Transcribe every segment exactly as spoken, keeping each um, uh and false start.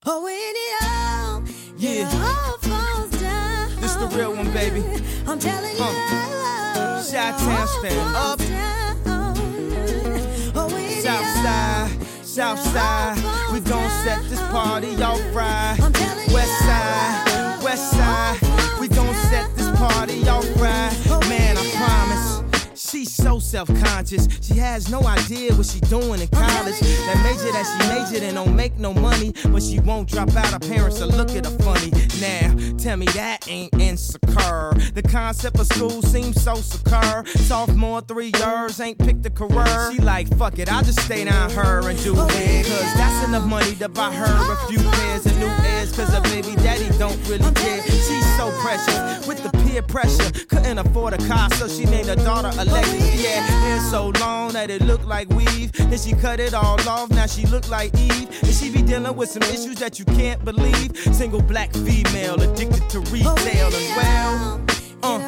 Oh, when it all, Yeah. it all falls down. This the real one, baby. I'm telling you, Huh. it Chi-town all stand up. falls down. Oh, when it South all, side, south side, we gon' set this party off right. I'm telling you, West side, west side, we gon' set this party off right. Man, I promise. She's so self-conscious. She has no idea what she doing in college. That major that she majored in don't make no money, but she won't drop out. Her parents will look at her funny. Now, tell me that ain't insecure. The concept of school seems so secure. Sophomore, three years, ain't picked a career. She like, fuck it, I'll just stay down her and do it. Cause that's enough money to buy her a few pairs of new ears. Cause her baby daddy don't really care. She's so precious with the peer pressure. Couldn't afford a car, so she named her daughter Alexis. She had hair so long that it looked like weave. Then she cut it all off, now she look like Eve. And she be dealing with some issues that you can't believe. Single black female addicted to retail as well. Uh.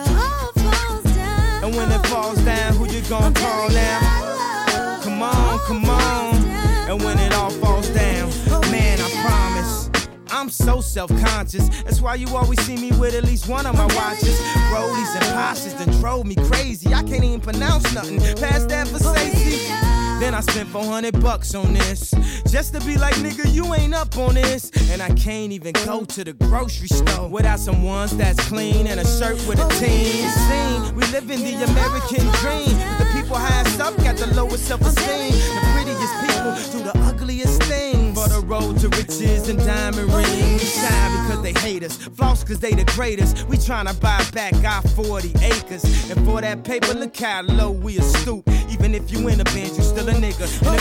And when it falls down, who you gon' call now? Come on, come on. And when it all falls down, man, I promise I'm so self-conscious. That's why you always see me with at least one of my watches. Rollies and Porsches done drove me crazy. I can't even pronounce nothing past that for safety. Then I spent four hundred bucks on this, just to be like, nigga, you ain't up on this. And I can't even go to the grocery store without some ones that's clean and a shirt with a team. Scene, we live in the American dream. The people highest up got the lowest self-esteem. The prettiest people do the ugliest things. For the road to riches and diamond rings. Shine because they hate us, floss cause they the greatest. We tryna buy back our forty acres. And for that paper, look how low we a stoop. Even if you in a band, you still a nigga in a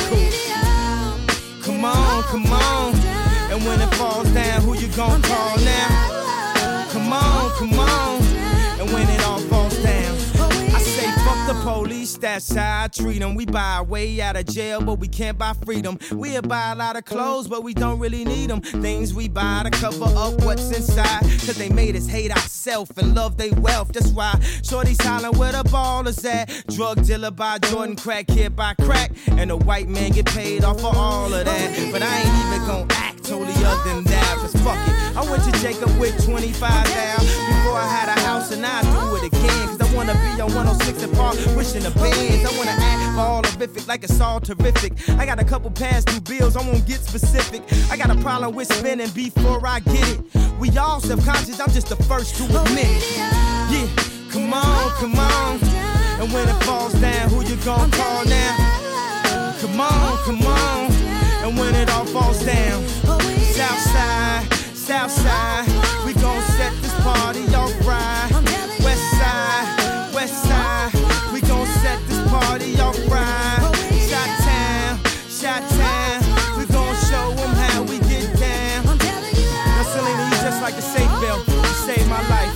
coupe. Come on, come on. And when it falls down, who you gon' call now? Come on, come on. And when it all falls down, I say fuck the police, that's how I treat them. We buy our way out of jail, but we can't buy freedom. We'll buy a lot of clothes, but we don't really need them. Things we buy to cover up what's inside. Cause they made us hate ourselves and love they wealth. That's why shorty's hollering where the ball is at. Drug dealer by Jordan, crack kid by crack. And a white man get paid off for all of that. But I ain't even gon' act totally other than that. Cause fuck it, I went to Jacob with twenty-five thousand before I had a house, and I do it again. Cause I wanna be on one oh six and Park, pushing the bands. I wanna act all horrific like it's all terrific. I got a couple past due bills, I won't get specific. I got a problem with spending before I get it. We all self-conscious, I'm just the first to admit it. Yeah, come on, come on. And when it falls down, who you gon' call now? Come on, come on. And when it all falls down, south side, south side, we gon' set this party off right. West side, west side, we gon' set this party off right. Chi-town, Chi-town, we gon' show them how we get down. Now Selena, you just like a safe belt, you saved my life.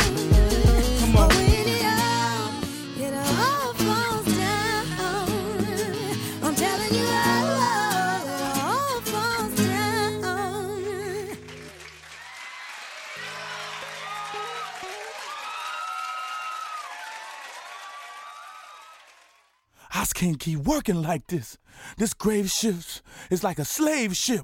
Come on. I can't keep working like this. This grave ship is like a slave ship.